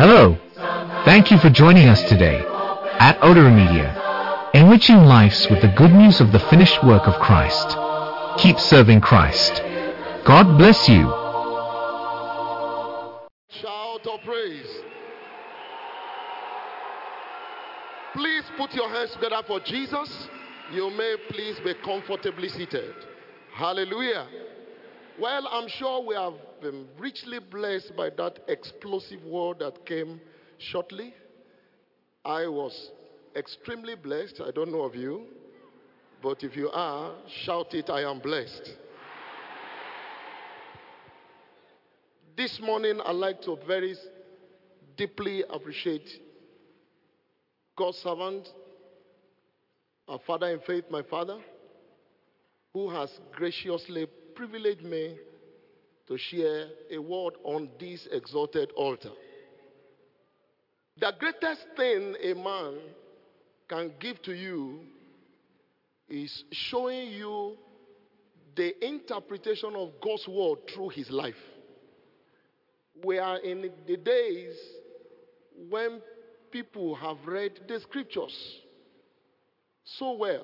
Hello. Thank you for joining us today at Odara Media, enriching lives with the good news of the finished work of Christ. Keep serving Christ. God bless you. Shout of praise. Please put your hands together for Jesus. You may please be comfortably seated. Hallelujah. Well, I'm sure we have been richly blessed by that explosive word that came shortly. I was extremely blessed. I don't know of you, but if you are, shout it, I am blessed. This morning, I'd like to very deeply appreciate God's servant, our father in faith, my father, who has graciously privileged me to share a word on this exalted altar. The greatest thing a man can give to you is showing you the interpretation of God's word through his life. We are in the days when people have read the scriptures so well,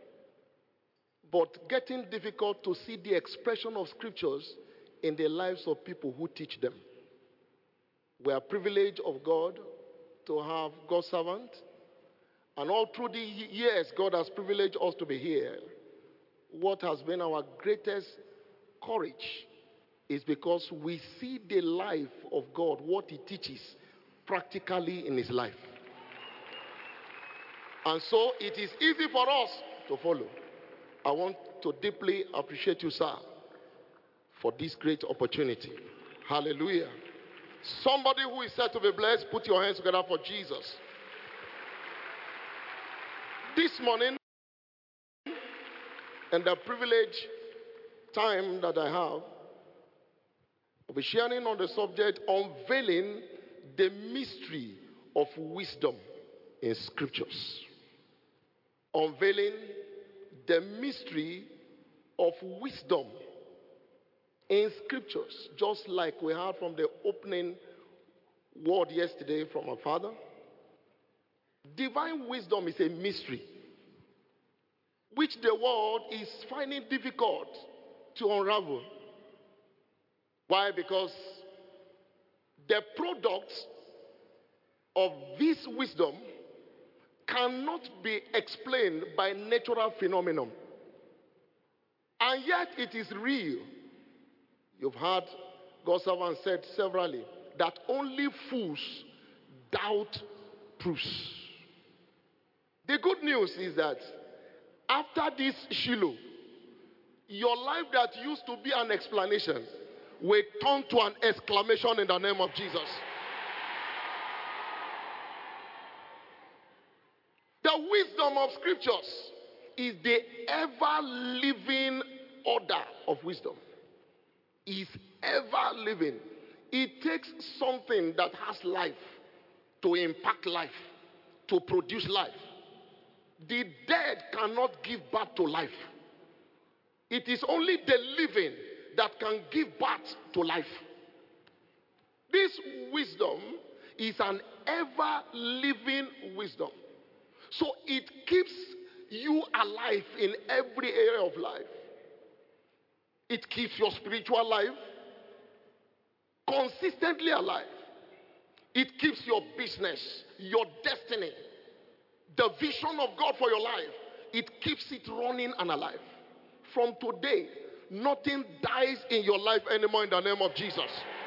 but getting difficult to see the expression of scriptures in the lives of people who teach them. We are privileged of God to have God's servant, and all through the years God has privileged us to be here. What has been our greatest courage is because we see the life of God, what he teaches practically in his life. And so it is easy for us to follow. I want to deeply appreciate you, sir, for this great opportunity. Hallelujah. Somebody who is said to be blessed, put your hands together for Jesus. This morning, and the privileged time that I have, I'll be sharing on the subject, unveiling the mystery of wisdom in scriptures. Unveiling the mystery of wisdom in scriptures, just like we heard from the opening word yesterday from our father. Divine wisdom is a mystery which the world is finding difficult to unravel. Why? Because the products of this wisdom cannot be explained by natural phenomenon. And yet it is real. You've heard God's servant said severally that only fools doubt proofs. The good news is that after this Shiloh, your life that used to be an explanation will turn to an exclamation in the name of Jesus. The wisdom of scriptures is the ever-living order of wisdom. Is ever living. It takes something that has life to impact life, to produce life. The dead cannot give birth to life. It is only the living that can give birth to life. This wisdom is an ever-living wisdom. So it keeps you alive in every area of life. It keeps your spiritual life consistently alive. It keeps your business, your destiny, the vision of God for your life. It keeps it running and alive. From today, nothing dies in your life anymore in the name of Jesus.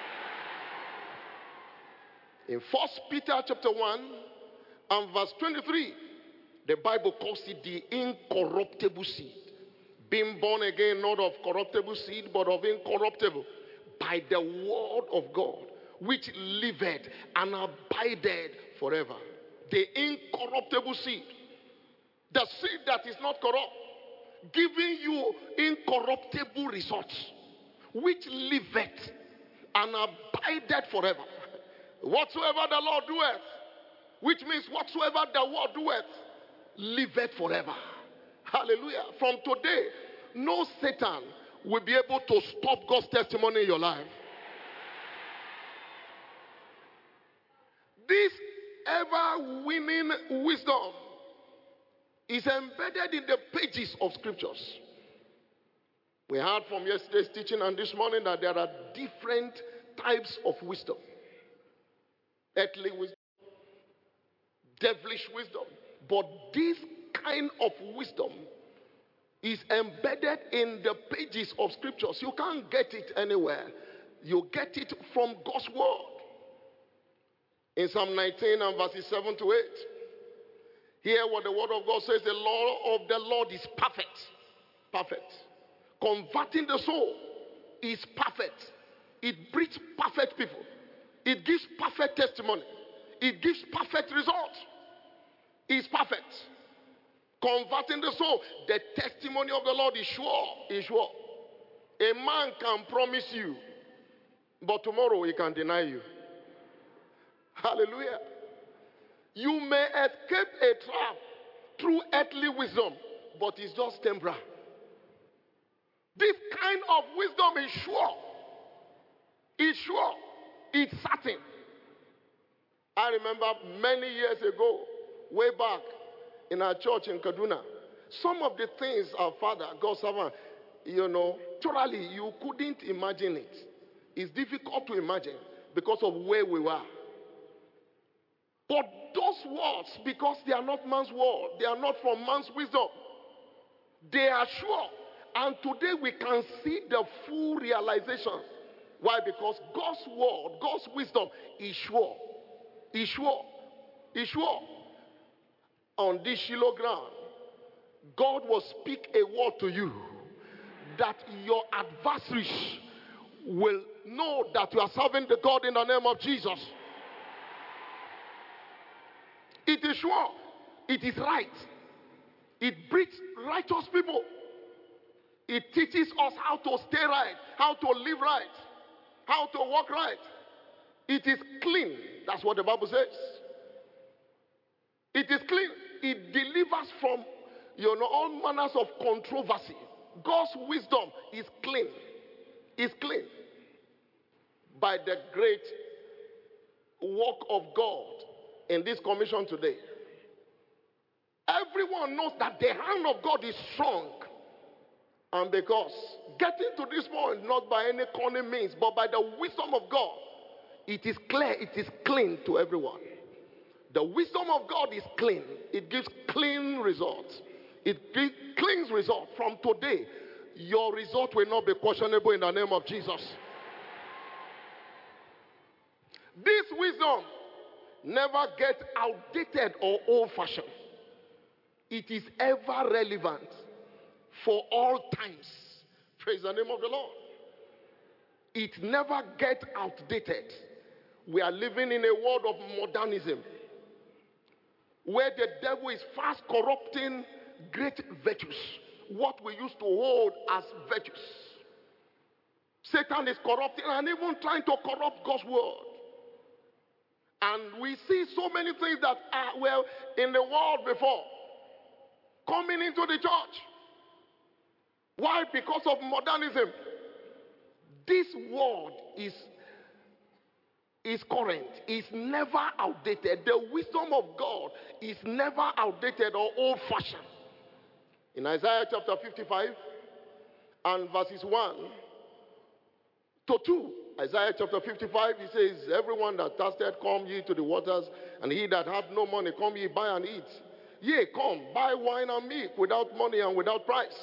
In 1 Peter chapter 1 and verse 23, the Bible calls it the incorruptible seed. Being born again, not of corruptible seed, but of incorruptible, by the word of God, which liveth and abideth forever. The incorruptible seed. The seed that is not corrupt, giving you incorruptible results, which liveth and abideth forever. Whatsoever the Lord doeth, which means whatsoever the word doeth, liveth forever. Hallelujah. From today, no Satan will be able to stop God's testimony in your life. This ever-winning wisdom is embedded in the pages of scriptures. We heard from yesterday's teaching and this morning that there are different types of wisdom. Earthly wisdom, devilish wisdom. But this kind of wisdom is embedded in the pages of scriptures. You can't get it anywhere. You get it from God's word. In Psalm 19 and verses 7 to 8. Hear what the word of God says. The law of the Lord is perfect. Perfect. Converting the soul is perfect. It breeds perfect people. It gives perfect testimony. It gives perfect results. It's perfect. Converting the soul. The testimony of the Lord is sure. Is sure. A man can promise you, but tomorrow he can deny you. Hallelujah. You may escape a trap through earthly wisdom, but it's just temporary. This kind of wisdom is sure. It's sure. It's certain. I remember many years ago, way back in our church in Kaduna, some of the things our father, God's servant, totally you couldn't imagine it. It's difficult to imagine because of where we were. But those words, because they are not man's word, they are not from man's wisdom, they are sure. And today we can see the full realization. Why? Because God's word, God's wisdom is sure. Is sure. Is sure. On this Shiloh ground, God will speak a word to you that your adversaries will know that you are serving the God in the name of Jesus. It is sure. It is right. It breeds righteous people. It teaches us how to stay right, how to live right, how to walk right. It is clean. That's what the Bible says. It is clean. It delivers from all manners of controversy. God's wisdom is clean. Is clean. By the great work of God in this commission today, everyone knows that the hand of God is strong. And because getting to this point, not by any cunning means, but by the wisdom of God, it is clear, it is clean to everyone. The wisdom of God is clean. It gives clean results. It gives clean results. From today, your result will not be questionable in the name of Jesus. This wisdom never gets outdated or old-fashioned. It is ever relevant for all times. Praise the name of the Lord. It never gets outdated. We are living in a world of modernism, where the devil is fast corrupting great virtues, what we used to hold as virtues. Satan is corrupting and even trying to corrupt God's word. And we see so many things that were in the world before coming into the church. Why? Because of modernism. This word is current, is never outdated. The wisdom of God is never outdated or old-fashioned. In Isaiah chapter 55 and verses 1 to 2, Isaiah chapter 55, he says, everyone that thirsted, come ye to the waters, and he that hath no money, come ye buy and eat. Yea, come, buy wine and milk without money and without price.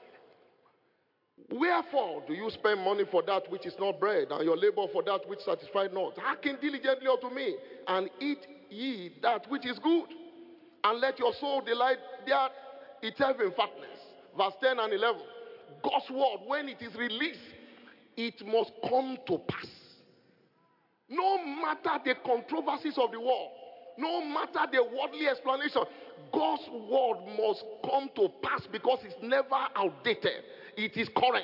Wherefore do you spend money for that which is not bread, and your labor for that which satisfied not? Hearken diligently unto me, and eat ye that which is good, and let your soul delight there itself in fatness. Verse 10 and 11. God's word, when it is released, it must come to pass. No matter the controversies of the world, no matter the worldly explanation, God's word must come to pass because it's never outdated. It is current.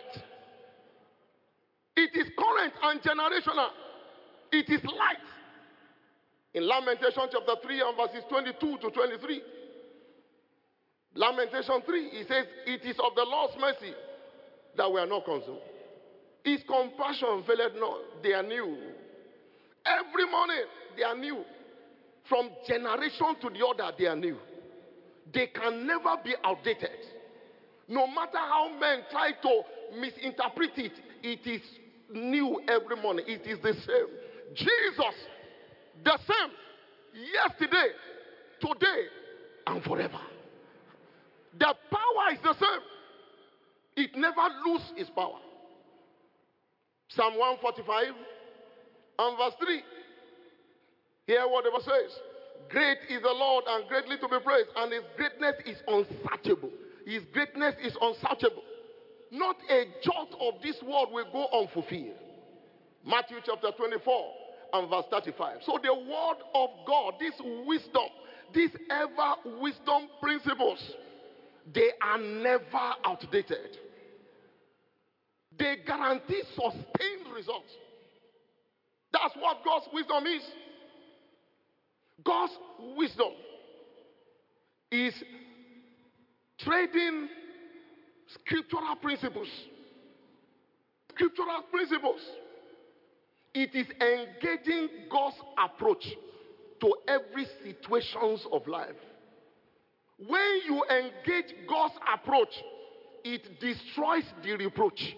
It is current and generational. It is light. In Lamentation chapter 3 and verses 22 to 23. Lamentation 3, he says, it is of the Lord's mercy that we are not consumed. His compassion faileth not. They are new. Every morning they are new. From generation to the other, they are new. They can never be outdated. No matter how men try to misinterpret it, it is new every morning. It is the same. Jesus, the same. Yesterday, today, and forever. The power is the same. It never loses its power. Psalm 145 and verse 3. Hear what the verse says. Great is the Lord and greatly to be praised, and his greatness is unsearchable. His greatness is unsearchable. Not a jot of this word will go unfulfilled. Matthew chapter 24 and verse 35. So the word of God, this wisdom, these ever wisdom principles, they are never outdated. They guarantee sustained results. That's what God's wisdom is. God's wisdom is trading scriptural principles. Scriptural principles. It is engaging God's approach to every situations of life. When you engage God's approach, it destroys the reproach.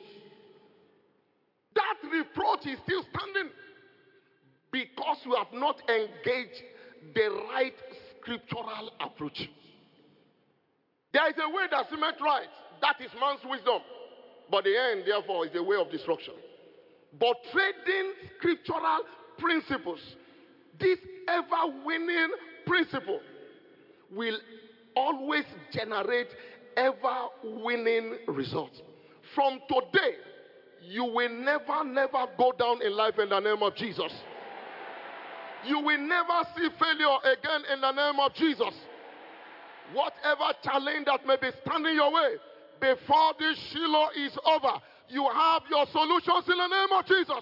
That reproach is still standing because you have not engaged the right scriptural approach. There is a way that seemeth right. That is man's wisdom. But the end, therefore, is the way of destruction. But trading scriptural principles, this ever-winning principle will always generate ever-winning results. From today, you will never go down in life in the name of Jesus. You will never see failure again in the name of Jesus. Whatever challenge that may be standing your way, before this Shiloh is over, you have your solutions in the name of Jesus.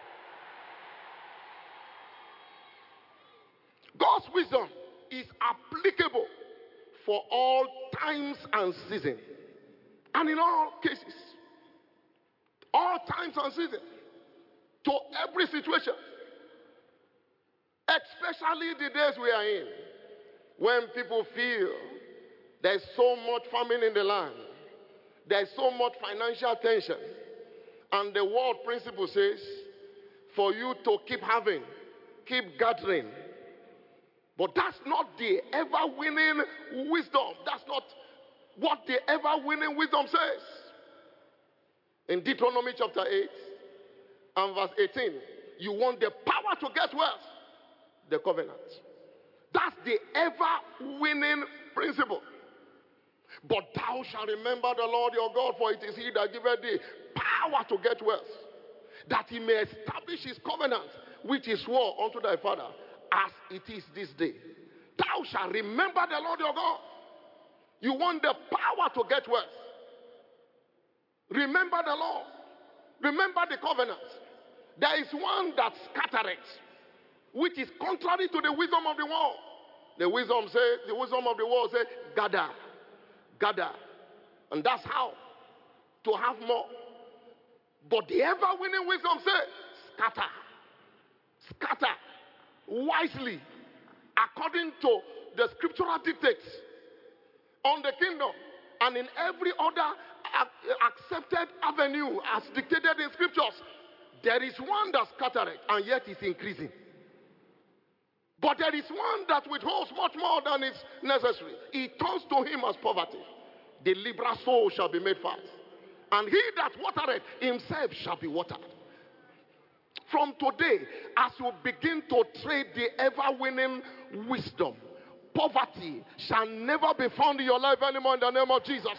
God's wisdom is applicable for all times and seasons. And in all cases. All times and seasons. To every situation. Especially the days we are in. When people feel there's so much famine in the land. There's so much financial tension. And the world principle says, for you to keep having, keep gathering. But that's not the ever-winning wisdom. That's not what the ever-winning wisdom says. In Deuteronomy chapter 8 and verse 18, you want the power to get wealth. The covenant. That's the ever-winning principle. But thou shalt remember the Lord your God, for it is he that giveth thee power to get wealth, that he may establish his covenant, which he swore unto thy father, as it is this day. Thou shalt remember the Lord your God. You want the power to get wealth. Remember the Lord. Remember the covenant. There is one that scattereth, which is contrary to the wisdom of the world. The wisdom of the world says, gather. Gather. And that's how to have more. But the ever-winning wisdom says, scatter. Scatter wisely according to the scriptural dictates on the kingdom and in every other accepted avenue as dictated in scriptures. There is one that scattereth and yet is increasing. But there is one that withholds much more than is necessary. He turns to him as poverty. The liberal soul shall be made fat. And he that watereth himself shall be watered. From today, as you begin to trade the ever-winning wisdom, poverty shall never be found in your life anymore in the name of Jesus.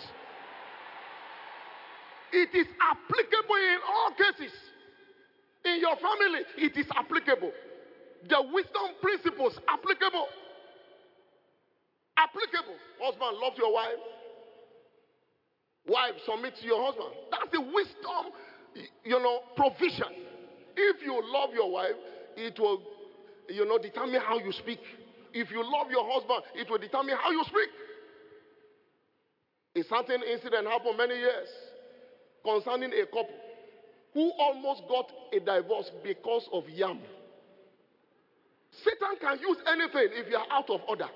It is applicable in all cases. In your family, it is applicable. The wisdom principles applicable. Applicable. Husband, love your wife. Wife, submit to your husband. That's the wisdom, provision. If you love your wife, it will, determine how you speak. If you love your husband, it will determine how you speak. A certain incident happened many years concerning a couple who almost got a divorce because of yam. Satan can use anything if you are out of order.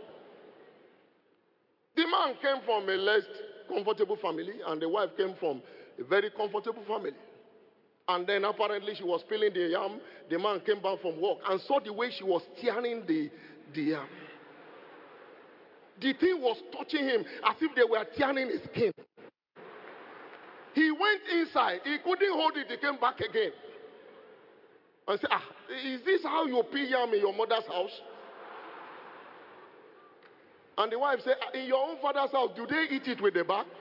The man came from a less comfortable family, and the wife came from a very comfortable family. And then apparently she was peeling the yam. The man came back from work and saw the way she was tearing the yam. The thing was touching him as if they were tearing his skin. He went inside. He couldn't hold it. He came back again. And said, is this how you peel yam in your mother's house? And the wife said, in your own father's house, do they eat it with the back?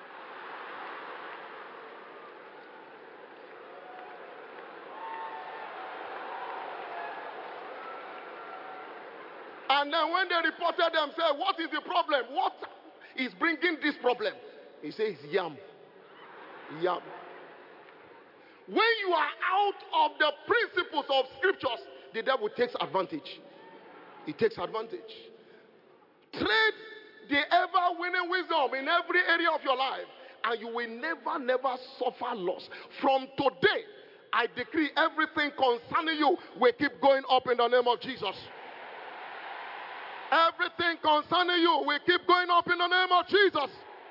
And then when they reported them, said, what is the problem? What is bringing this problem? He says, yam. Yam. When you are out of the principles of scriptures, the devil takes advantage. He takes advantage. Trade the ever-winning wisdom in every area of your life, and you will never suffer loss. From today, I decree everything concerning you will keep going up in the name of Jesus. Everything concerning you will keep going up in the name of Jesus.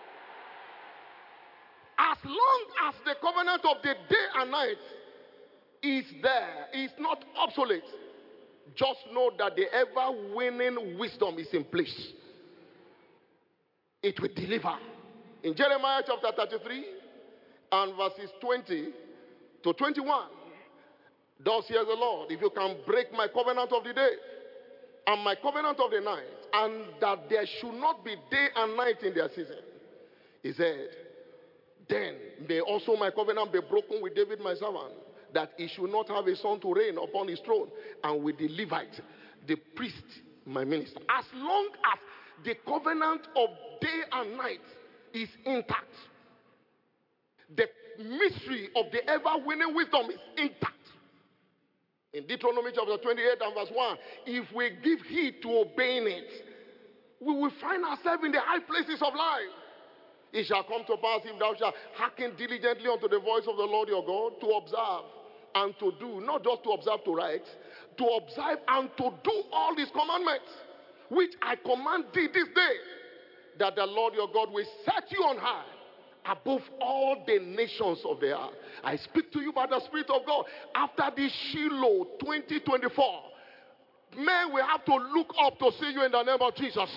As long as the covenant of the day and night is there, is not obsolete, just know that the ever-winning wisdom is in place. It will deliver. In Jeremiah chapter 33 and verses 20 to 21, thus says the Lord, if you can break my covenant of the day and my covenant of the night, and that there should not be day and night in their season, he said, then may also my covenant be broken with David my servant, that he should not have a son to reign upon his throne, and with the Levite, the priest, my minister. As long as the covenant of day and night is intact, the mystery of the ever-winning wisdom is intact. In Deuteronomy chapter 28 and verse 1, if we give heed to obeying it, we will find ourselves in the high places of life. It shall come to pass, if thou shalt hearken diligently unto the voice of the Lord your God, to observe and to do, not just to observe to write, to observe and to do all his commandments, which I command thee this day, that the Lord your God will set you on high above all the nations of the earth. I speak to you by the Spirit of God. After this Shiloh 2024, men will have to look up to see you in the name of Jesus.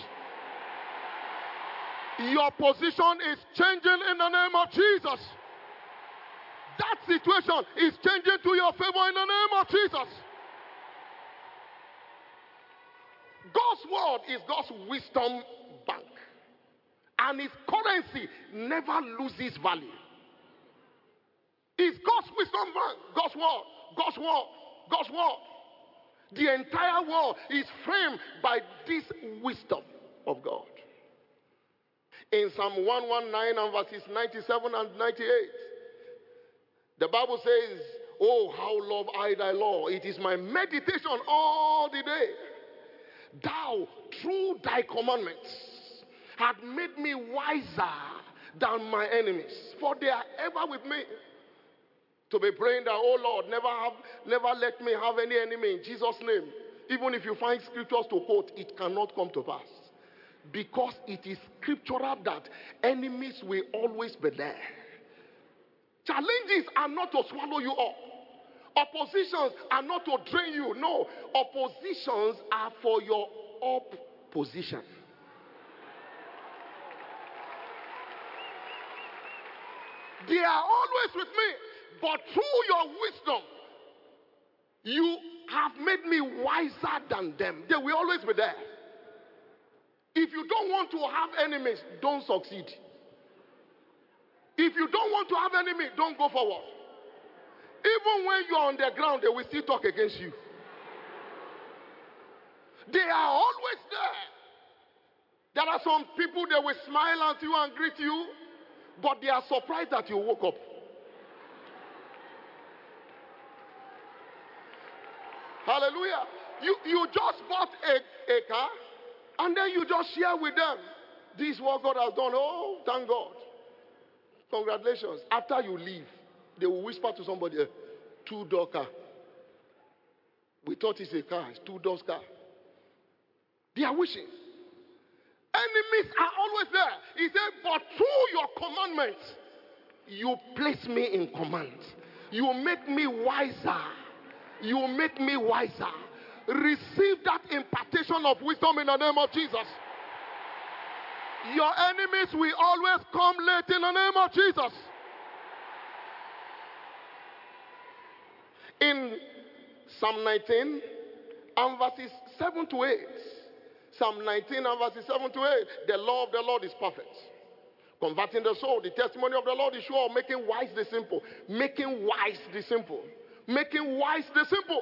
Your position is changing in the name of Jesus. That situation is changing to your favor in the name of Jesus. God's word is God's wisdom bank. And his currency never loses value. It's God's wisdom bank. God's word. God's word. God's word. The entire world is framed by this wisdom of God. In Psalm 119 and verses 97 and 98, the Bible says, oh, how love I thy law. It is my meditation all the day. Thou, through thy commandments, had made me wiser than my enemies, for they are ever with me. To be praying that, oh Lord, never let me have any enemy in Jesus' name. Even if you find scriptures to quote, it cannot come to pass. Because it is scriptural that enemies will always be there. Challenges are not to swallow you up. Oppositions are not to drain you. No, oppositions are for your up position. They are always with me, but through your wisdom, you have made me wiser than them. They will always be there. If you don't want to have enemies, don't succeed. If you don't want to have enemies, don't go forward. Even when you're on the ground, they will still talk against you. They are always there. There are some people, they will smile at you and greet you, but they are surprised that you woke up. Hallelujah. You just bought a car, and then you just share with them. This is what God has done. Oh, thank God. Congratulations. After you leave, they will whisper to somebody, two-door car. We thought it's a car, it's two-door car. They are wishing. Enemies are always there. He said, but through your commandments, you place me in command. You make me wiser. You make me wiser. Receive that impartation of wisdom in the name of Jesus. Your enemies will always come late in the name of Jesus. In Psalm 19 and verses 7 to 8. Psalm 19 and verses 7 to 8. The law of the Lord is perfect, converting the soul. The testimony of the Lord is sure, making wise the simple. Making wise the simple. Making wise the simple.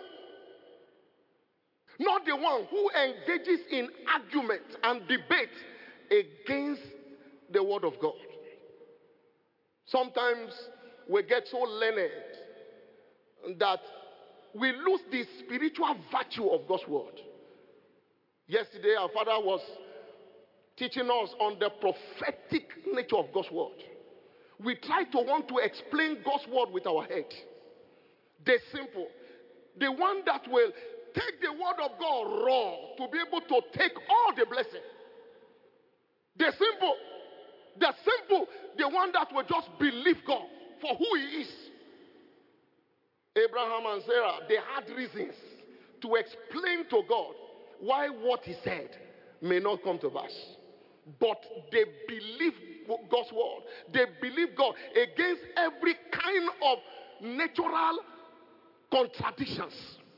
Not the one who engages in argument and debate against the word of God. Sometimes we get so learned that we lose the spiritual virtue of God's word. Yesterday, our father was teaching us on the prophetic nature of God's word. We try to want to explain God's word with our head. The simple. The one that will take the word of God raw to be able to take all the blessing. The simple. The simple. The one that will just believe God for who he is. Abraham and Sarah, they had reasons to explain to God why what he said may not come to pass. But they believed God's word. They believed God against every kind of natural contradictions.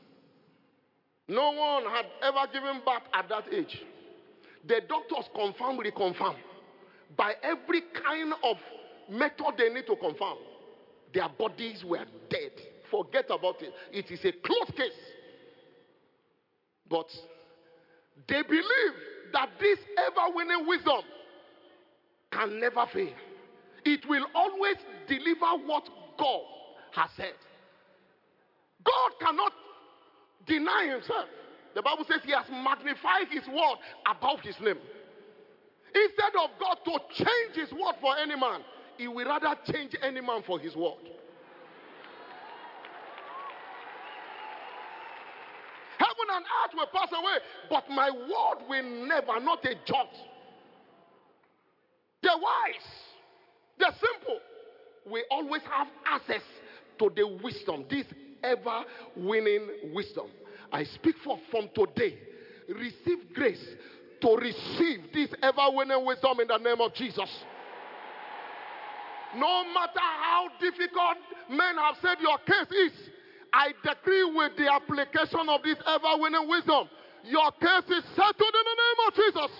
No one had ever given birth at that age. The doctors confirm, reconfirm. By every kind of method they need to confirm, their bodies were dead. Forget about it. It is a closed case. But they believe that this ever-winning wisdom can never fail. It will always deliver what God has said. God cannot deny himself. The Bible says he has magnified his word above his name. Instead of God to change his word for any man, he will rather change any man for his word. Heaven and earth will pass away, but my word will never, not a jot. The wise, the simple, will always have access to the wisdom, this ever-winning wisdom. I speak for from today. Receive grace to receive this ever-winning wisdom in the name of Jesus. No matter how difficult men have said your case is, I decree with the application of this ever-winning wisdom, your case is settled in the name of Jesus.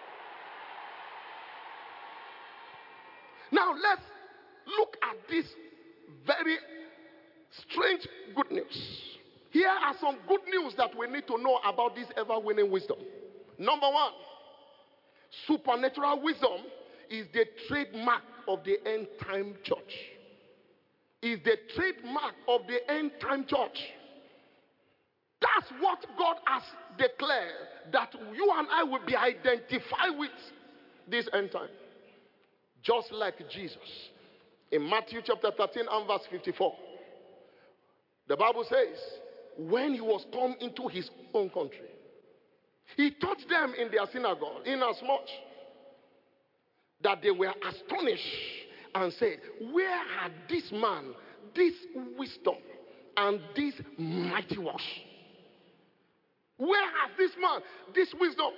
Now let's look at this very strange good news. Here are some good news that we need to know about this ever-winning wisdom. Number one, supernatural wisdom is the trademark of the end-time church. Is the trademark of the end-time church. That's what God has declared, that you and I will be identified with this end time. Just like Jesus. In Matthew chapter 13 and verse 54. The Bible says, when he was come into his own country, he taught them in their synagogue, inasmuch that they were astonished and said, where had this man this wisdom and this mighty works? Where has this man this wisdom?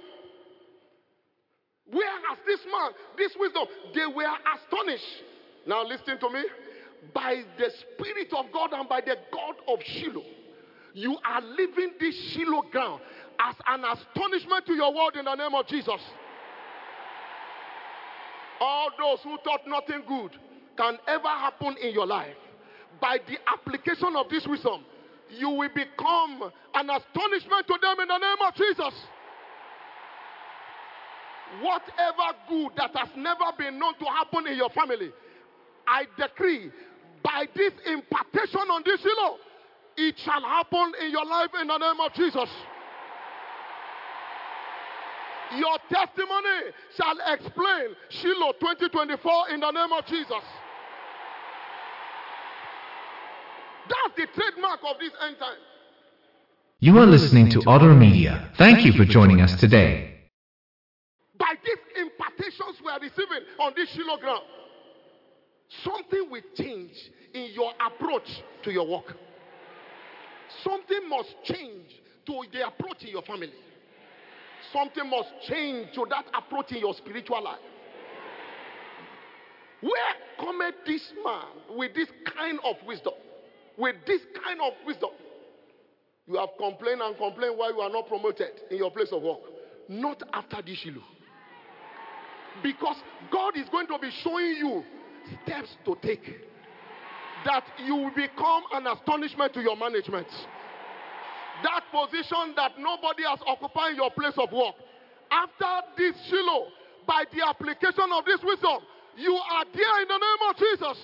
Where has this man this wisdom? They were astonished. Now listen to me. By the Spirit of God and by the God of Shiloh, you are leaving this Shiloh ground as an astonishment to your world in the name of Jesus. All those who thought nothing good can ever happen in your life, by the application of this wisdom, you will become an astonishment to them in the name of Jesus. Whatever good that has never been known to happen in your family, I decree, by this impartation on this Shiloh, it shall happen in your life in the name of Jesus. Your testimony shall explain Shiloh 2024 in the name of Jesus. That's the trademark of this end time. You are listening to Order Media. Thank you for joining us today. By these impartations we are receiving on this Shiloh ground, something will change in your approach to your work. Something must change to the approach in your family. Something must change to that approach in your spiritual life. Where cometh this man with this kind of wisdom? With this kind of wisdom. You have complained and complained why you are not promoted in your place of work. Not after this Shiloh. Because God is going to be showing you steps to take, that you will become an astonishment to your management. That position that nobody has occupied in your place of work. After this Shiloh, by the application of this wisdom, you are there in the name of Jesus.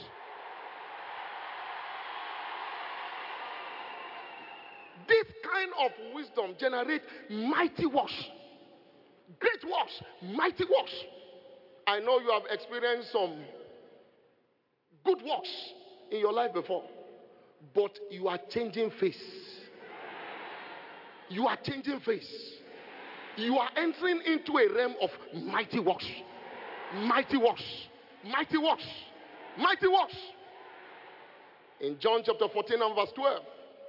This kind of wisdom generates mighty works. Great works, mighty works. I know you have experienced some good works in your life before, but you are changing face. You are changing face. You are entering into a realm of mighty works. Mighty works. Mighty works. Mighty works. In John chapter 14 and verse 12,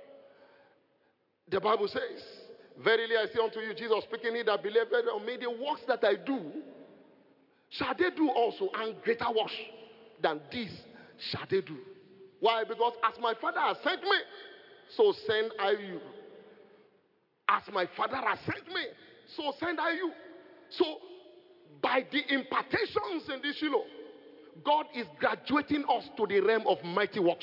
the Bible says, verily I say unto you, Jesus speaking, he that believeth on me, the works that I do, shall they do also, and greater works than this shall they do. Why? Because as my Father has sent me, so send I you. As my Father has sent me, so send I you. So, by the impartations in this Shiloh, God is graduating us to the realm of mighty works.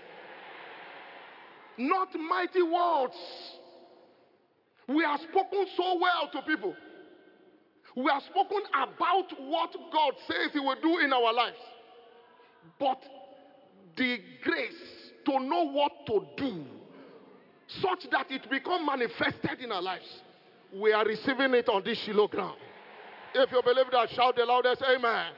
Not mighty words. We have spoken so well to people. We have spoken about what God says he will do in our lives. But the grace to know what to do, such that it become manifested in our lives, we are receiving it on this Shiloh ground. If you believe that, shout the loudest amen.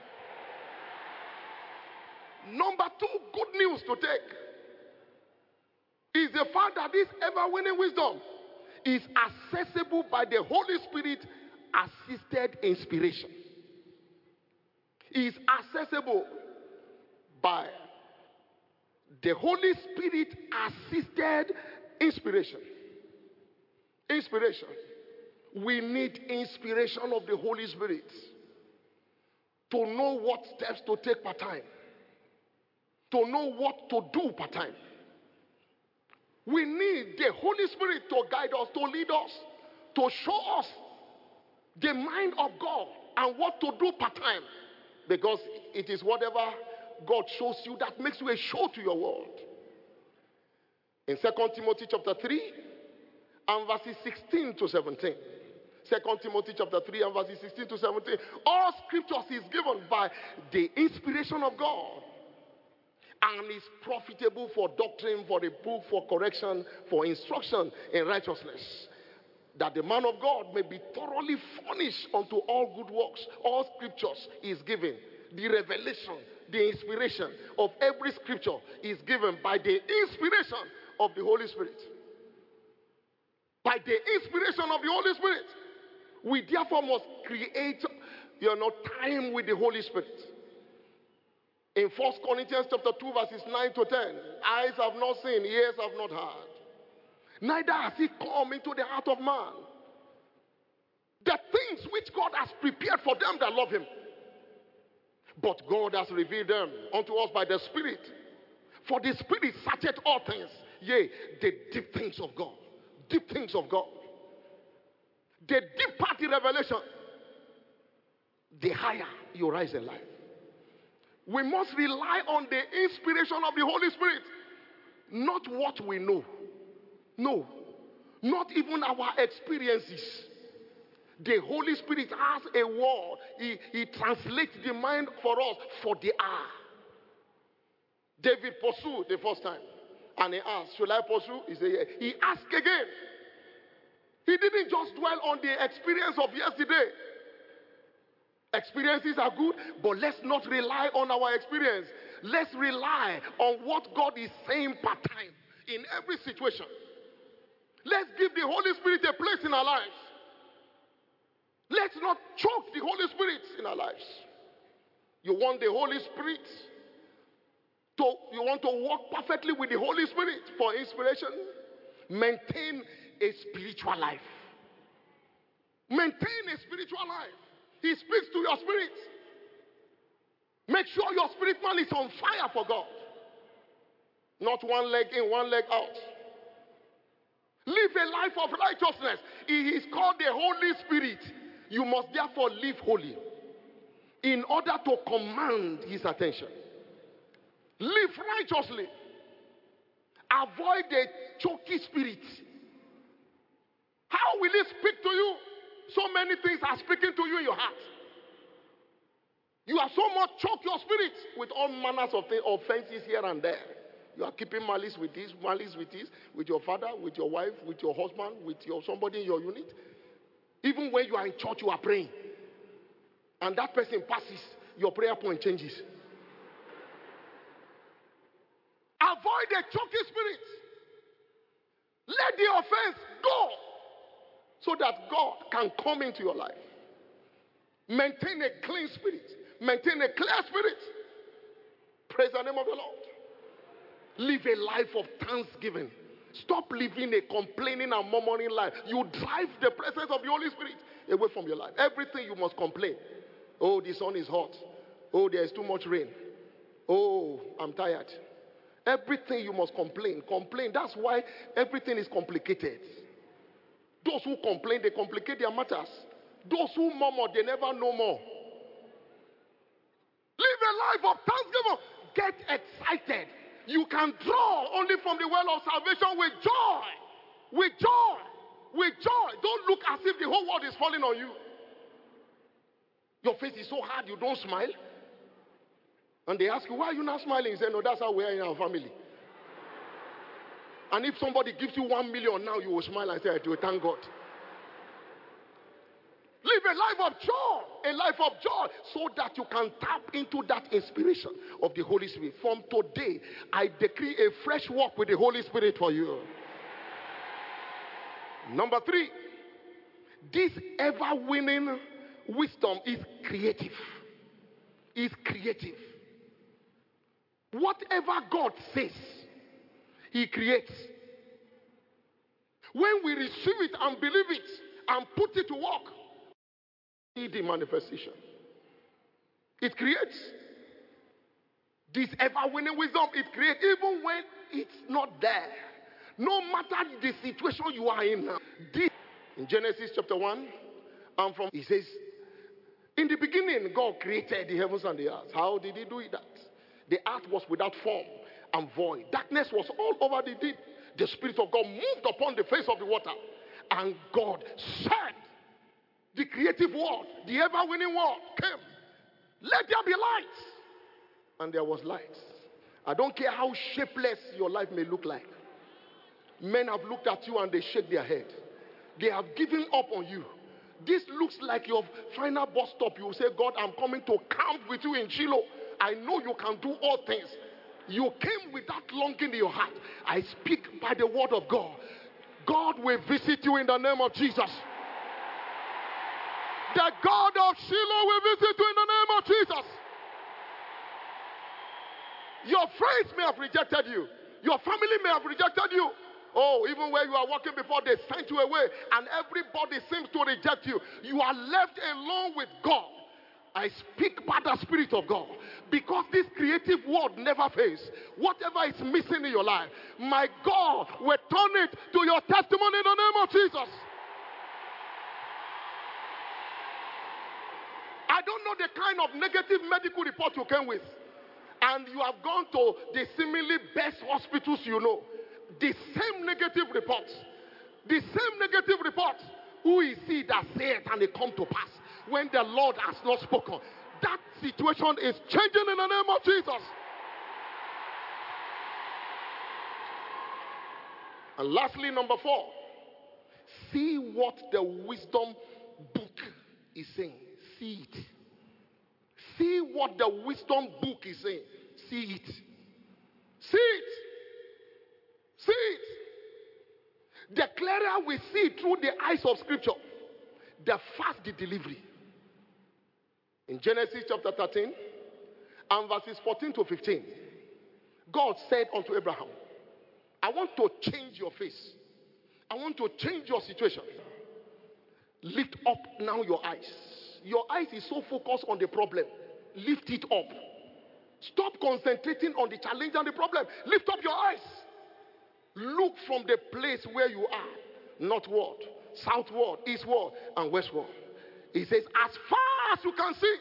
Number two, good news to take is the fact that this ever-winning wisdom is accessible by the Holy Spirit assisted inspiration. Is accessible by the Holy Spirit assisted inspiration. Inspiration. We need inspiration of the Holy Spirit to know what steps to take part time, to know what to do part time. We need the Holy Spirit to guide us, to lead us, to show us the mind of God and what to do part time. Because it is whatever God shows you that makes you a show to your world. In 2 Timothy chapter 3 and verses 16 to 17. 2 Timothy chapter 3 and verses 16 to 17. All scriptures is given by the inspiration of God and is profitable for doctrine, for reproof, for correction, for instruction in righteousness, that the man of God may be thoroughly furnished unto all good works. All scriptures is given. The revelation, the inspiration of every scripture is given by the inspiration of the Holy Spirit. By the inspiration of the Holy Spirit. We therefore must create, time with the Holy Spirit. In 1 Corinthians chapter 2 verses 9 to 10, eyes have not seen, ears have not heard. Neither has he come into the heart of man the things which God has prepared for them that love him. But God has revealed them unto us by the Spirit. For the Spirit searcheth all things, yea, the deep things of God. Deep things of God. The deeper the revelation, the higher you rise in life. We must rely on the inspiration of the Holy Spirit. Not what we know. No. Not even our experiences. The Holy Spirit has a word. He translates the mind for us for the hour. David pursued the first time. And he asked, should I pursue? He said, yeah. He asked again. He didn't just dwell on the experience of yesterday. Experiences are good, but let's not rely on our experience. Let's rely on what God is saying part time in every situation. Let's give the Holy Spirit a place in our lives. Let's not choke the Holy Spirit in our lives. You want the Holy Spirit you want to walk perfectly with the Holy Spirit for inspiration? Maintain a spiritual life. Maintain a spiritual life. He speaks to your spirit. Make sure your spirit man is on fire for God. Not one leg in, one leg out. Live a life of righteousness. He is called the Holy Spirit. You must therefore live holy in order to command his attention. Live righteously. Avoid the choky spirit. How will it speak to you? So many things are speaking to you in your heart. You are so much choked your spirit with all manners of offenses here and there. You are keeping malice with this, with your father, with your wife, with your husband, with somebody in your unit. Even when you are in church, you are praying. And that person passes, your prayer point changes. Avoid the choky spirit. Let the offense go so that God can come into your life. Maintain a clean spirit. Maintain a clear spirit. Praise the name of the Lord. Live a life of thanksgiving. Stop living a complaining and murmuring life. You drive the presence of the Holy Spirit away from your life. Everything you must complain. Oh, the sun is hot. Oh, there is too much rain. Oh, I'm tired. Everything you must complain. Complain. That's why everything is complicated. Those who complain, they complicate their matters. Those who murmur, they never know more. Live a life of thanksgiving. Get excited. You can draw only from the well of salvation with joy. With joy. With joy. Don't look as if the whole world is falling on you. Your face is so hard you don't smile. And they ask you, why are you not smiling? You say, no, that's how we are in our family. And if somebody gives you 1 million now, you will smile and say, I do thank God. Live a life of joy. A life of joy. So that you can tap into that inspiration of the Holy Spirit. From today, I decree a fresh walk with the Holy Spirit for you. Number 3. This ever-winning wisdom is creative. Is creative. Whatever God says, he creates. When we receive it and believe it and put it to work, see the manifestation. It creates. This ever-winning wisdom, it creates even when it's not there. No matter the situation you are in now. In Genesis chapter 1, he says, in the beginning, God created the heavens and the earth. How did he do that? The earth was without form and void. Darkness was all over the deep. The Spirit of God moved upon the face of the water. And God said, the creative word, the ever-winning word came. Let there be light. And there was light. I don't care how shapeless your life may look like. Men have looked at you and they shake their head. They have given up on you. This looks like your final bus stop. You will say, God, I'm coming to camp with you in Shiloh. I know you can do all things. You came with that longing in your heart. I speak by the word of God. God will visit you in the name of Jesus. The God of Shiloh will visit you in the name of Jesus. Your friends may have rejected you. Your family may have rejected you. Oh, even where you are walking before, they sent you away. And everybody seems to reject you. You are left alone with God. I speak by the Spirit of God. Because this creative word never fails. Whatever is missing in your life, my God will turn it to your testimony in the name of Jesus. I don't know the kind of negative medical report you came with. And you have gone to the seemingly best hospitals you know. The same negative report. The same negative report. Who is he that saith and it come to pass when the Lord has not spoken? That situation is changing in the name of Jesus. And lastly, number 4. See what the wisdom book is saying. See it. See what the wisdom book is saying. See it. See it. See it. The clearer we see through the eyes of Scripture, the fast the delivery. In Genesis chapter 13 and verses 14 to 15, God said unto Abraham, I want to change your face. I want to change your situation. Lift up now your eyes. Your eyes is so focused on the problem. Lift it up. Stop concentrating on the challenge and the problem. Lift up your eyes. Look from the place where you are. Northward, southward, eastward, and westward. He says, as far as you can see,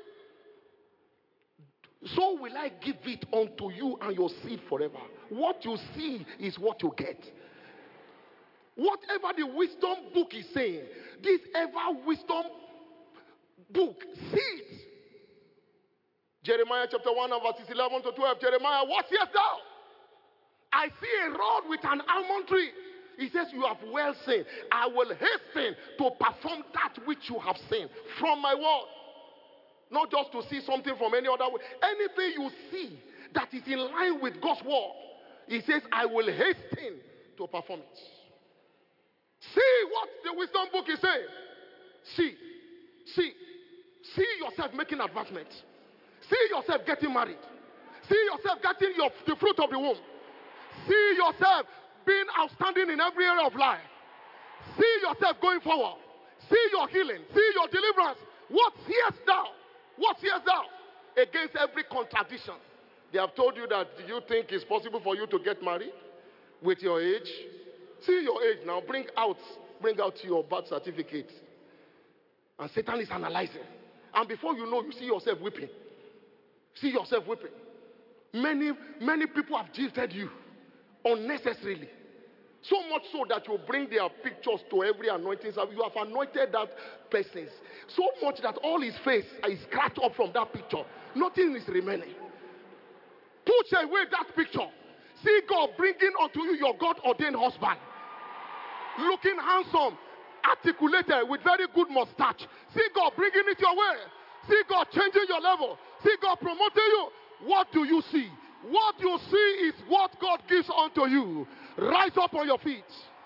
so will I give it unto you and your seed forever. What you see is what you get. Whatever the wisdom book is saying, this ever wisdom book, see it. Jeremiah chapter 1 and verses 11 to 12. Jeremiah, what seest thou? I see a rod with an almond tree. He says, you have well seen. I will hasten to perform that which you have seen from my word. Not just to see something from any other way. Anything you see that is in line with God's word, he says, I will hasten to perform it. See what the wisdom book is saying. See yourself making advancement. See yourself getting married. See yourself getting the fruit of the womb. See yourself being outstanding in every area of life. See yourself going forward. See your healing. See your deliverance. What seest thou? What seest thou? Against every contradiction. They have told you that you think it's possible for you to get married with your age. See your age now. Bring out your birth certificate. And Satan is analyzing. And before you know, you see yourself weeping. See yourself weeping. Many people have jilted you unnecessarily. So much so that you bring their pictures to every anointing service. You have anointed that person so much that all his face is scratched up from that picture. Nothing is remaining. Put away that picture. See God bringing unto you your God-ordained husband. Looking handsome, articulated, with very good mustache. See God bringing it your way. See God changing your level. See God promoting you. What do you see? What you see is what God gives unto you. Rise up on your feet.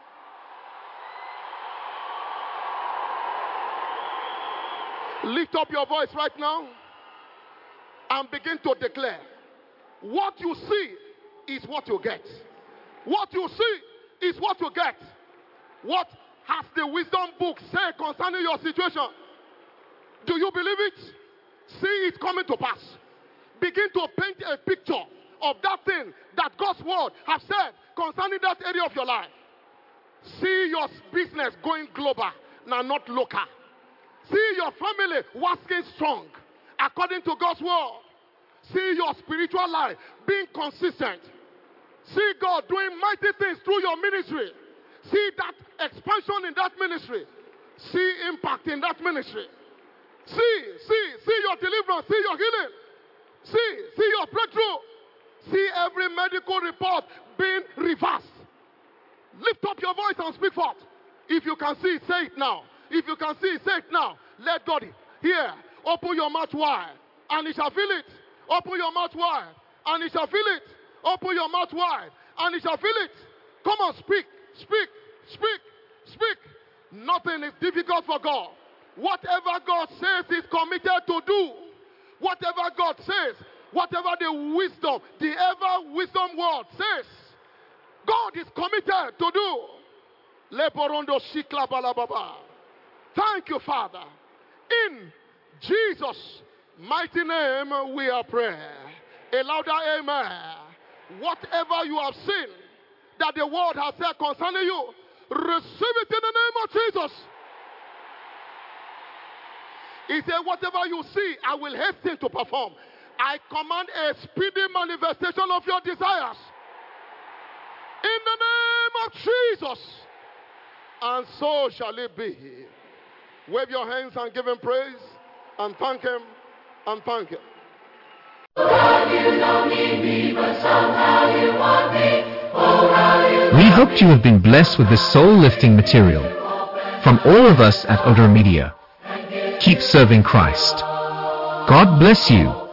Lift up your voice right now and begin to declare. What you see is what you get. What you see is what you get. What has the wisdom book said concerning your situation? Do you believe it? See it coming to pass. Begin to paint a picture of that thing that God's word has said concerning that area of your life. See your business going global, now not local. See your family working strong according to God's word. See your spiritual life being consistent. See God doing mighty things through your ministry. See that expansion in that ministry. See impact in that ministry. See your deliverance. See your healing. See your breakthrough. See every medical report being reversed. Lift up your voice and speak forth. If you can see, say it now. If you can see, say it now. Let God hear. Open your mouth wide, and He shall feel it. Open your mouth wide, and He shall feel it. Open your mouth wide, and He shall feel it. Come on, speak. Nothing is difficult for God. Whatever God says He's committed to do. Whatever God says, whatever the ever wisdom word says, God is committed to do. Leborondo shikla balababa. Thank you, Father. In Jesus' mighty name we are praying. A louder amen. Whatever you have seen that the word has said concerning you, receive it in the name of Jesus. He said, whatever you see, I will hasten to perform. I command a speedy manifestation of your desires. In the name of Jesus. And so shall it be. Wave your hands and give Him praise. And thank Him. And thank Him. God, you don't need me, but somehow you want me. Oh, how you We hoped you have been blessed with this soul-lifting material. From all of us at Odor Media, keep serving Christ. God bless you.